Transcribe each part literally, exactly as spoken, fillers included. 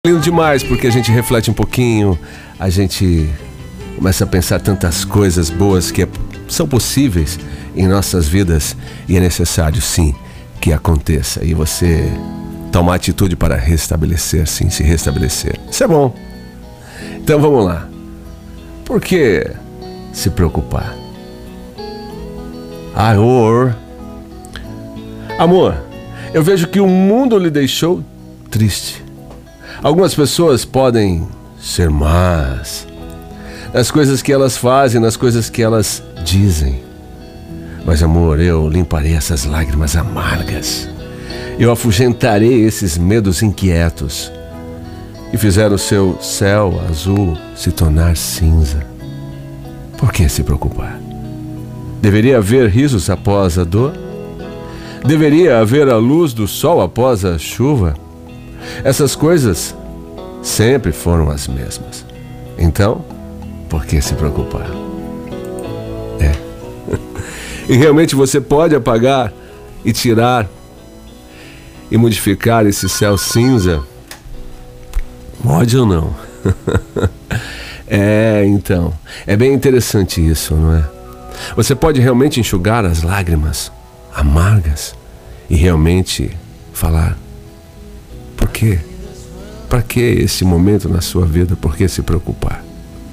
Lindo demais, porque a gente reflete um pouquinho, a gente começa a pensar tantas coisas boas que é, são possíveis em nossas vidas e é necessário, sim, que aconteça. E você tomar atitude para restabelecer, sim, se restabelecer. Isso é bom. Então vamos lá. Por que se preocupar? Amor, amor, eu vejo que o mundo lhe deixou triste. Algumas pessoas podem ser más nas coisas que elas fazem, nas coisas que elas dizem. Mas amor, eu limparei essas lágrimas amargas. Eu afugentarei esses medos inquietos e fizeram o seu céu azul se tornar cinza. Por que se preocupar? Deveria haver risos após a dor? Deveria haver a luz do sol após a chuva? Essas coisas sempre foram as mesmas. Então, por que se preocupar? É. E realmente você pode apagar e tirar e modificar esse céu cinza? Pode ou não? É, então. É bem interessante isso, não é? Você pode realmente enxugar as lágrimas amargas e realmente falar: por quê? Para que esse momento na sua vida? Por que se preocupar?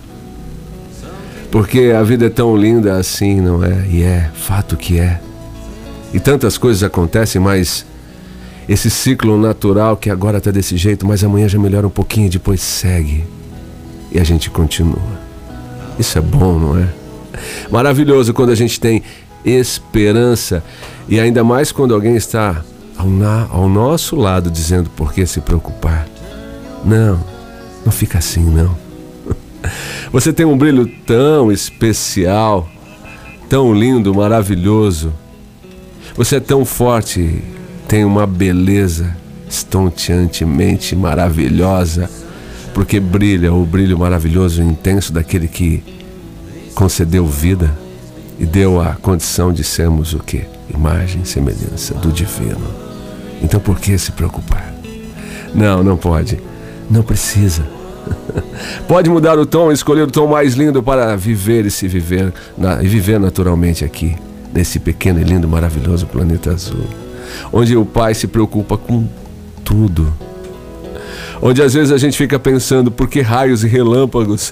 Porque a vida é tão linda assim, não é? E é, fato que é. E tantas coisas acontecem, mas esse ciclo natural que agora está desse jeito, mas amanhã já melhora um pouquinho e depois segue. E a gente continua. Isso é bom, não é? Maravilhoso quando a gente tem esperança e ainda mais quando alguém está ao, na, ao nosso lado dizendo por que se preocupar. Não, não fica assim não. Você tem um brilho tão especial, tão lindo, maravilhoso. Você é tão forte, tem uma beleza estonteantemente maravilhosa, porque brilha o brilho maravilhoso e intenso daquele que concedeu vida e deu a condição de sermos o quê? Imagem e semelhança do divino. Então por que se preocupar? Não, não pode. Não precisa. Pode mudar o tom, escolher o tom mais lindo para viver e se viver na, e viver naturalmente aqui, nesse pequeno e lindo, maravilhoso planeta azul, onde o Pai se preocupa com tudo, onde às vezes a gente fica pensando por que raios e relâmpagos.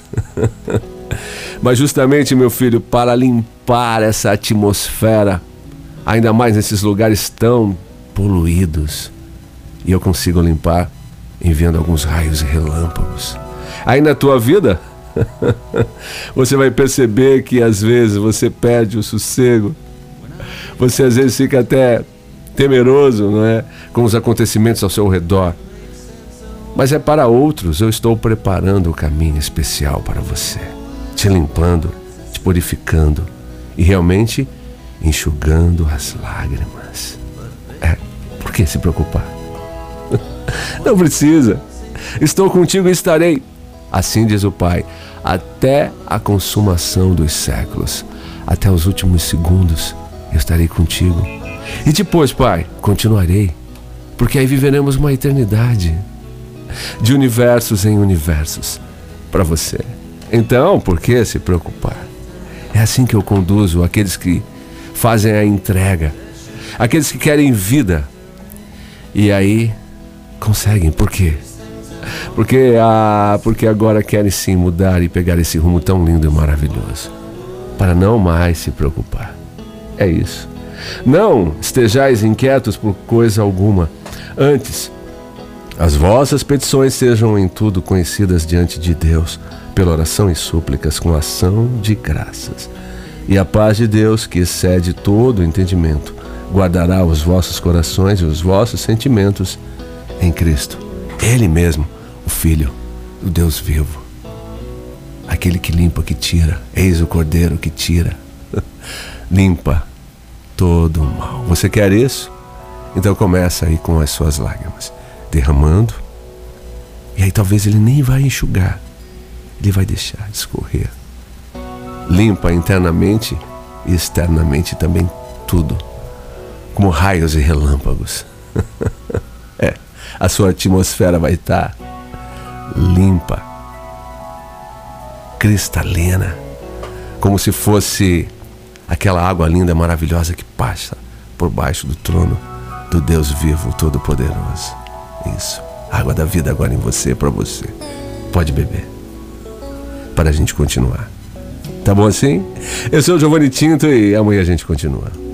Mas justamente, meu filho, para limpar essa atmosfera, ainda mais nesses lugares tão poluídos, e eu consigo limpar enviando alguns raios e relâmpagos. Aí na tua vida, você vai perceber que às vezes você perde o sossego. Você às vezes fica até temeroso, não é? Com os acontecimentos ao seu redor. Mas é para outros, eu estou preparando o caminho especial para você. Te limpando, te purificando e realmente enxugando as lágrimas. É, por que se preocupar? Não precisa. Estou contigo e estarei, assim diz o Pai, até a consumação dos séculos, até os últimos segundos eu estarei contigo. E depois, Pai, continuarei, porque aí viveremos uma eternidade de universos em universos para você. Então, por que se preocupar? É assim que eu conduzo aqueles que fazem a entrega, aqueles que querem vida. E aí conseguem, por quê? Porque, ah, porque agora querem sim mudar e pegar esse rumo tão lindo e maravilhoso, para não mais se preocupar. É isso. Não estejais inquietos por coisa alguma. Antes, as vossas petições sejam em tudo conhecidas diante de Deus, pela oração e súplicas com ação de graças. E a paz de Deus, que excede todo o entendimento, guardará os vossos corações e os vossos sentimentos em Cristo. Ele mesmo, o Filho do Deus vivo. Aquele que limpa, que tira. Eis o Cordeiro que tira. Limpa todo o mal. Você quer isso? Então começa aí com as suas lágrimas, derramando. E aí talvez ele nem vai enxugar. Ele vai deixar escorrer. Limpa internamente e externamente também tudo, como raios e relâmpagos. É, a sua atmosfera vai estar limpa, cristalina, como se fosse aquela água linda, maravilhosa que passa por baixo do trono do Deus vivo, todo-poderoso. Isso, água da vida agora em você, para você. Pode beber, para a gente continuar. Tá bom assim? Eu sou o Giovanni Tinto e amanhã a gente continua.